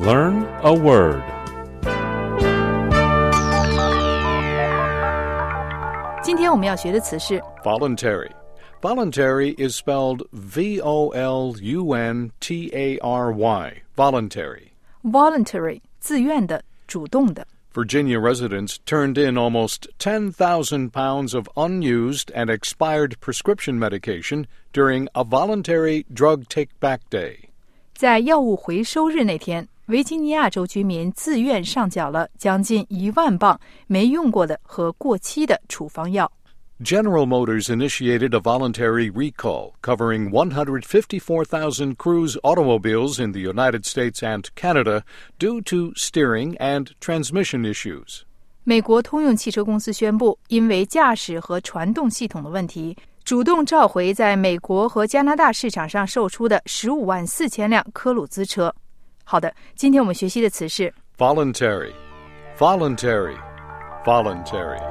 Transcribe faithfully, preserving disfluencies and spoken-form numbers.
Learn a word. 今天我们要学的词是 Voluntary.Voluntary is spelled V O L U N T A R Y, voluntary. voluntary 自愿的、主动的。 Virginia residents turned in almost ten thousand pounds of unused and expired prescription medication during a voluntary drug take-back day. 在药物回收日那天，维吉尼亚州居民自愿上缴了将近一万磅没用过的和过期的处方药。 General Motors initiated a voluntary recall covering one hundred fifty-four thousand Cruise automobiles in the United States and Canada due to steering and transmission issues. 美国通用汽车公司宣布，因为驾驶和传动系统的问题，主动召回在美国和加拿大市场上售出的十五万四千辆科鲁兹车。好的，今天我们学习的词是 Voluntary, voluntary, voluntary.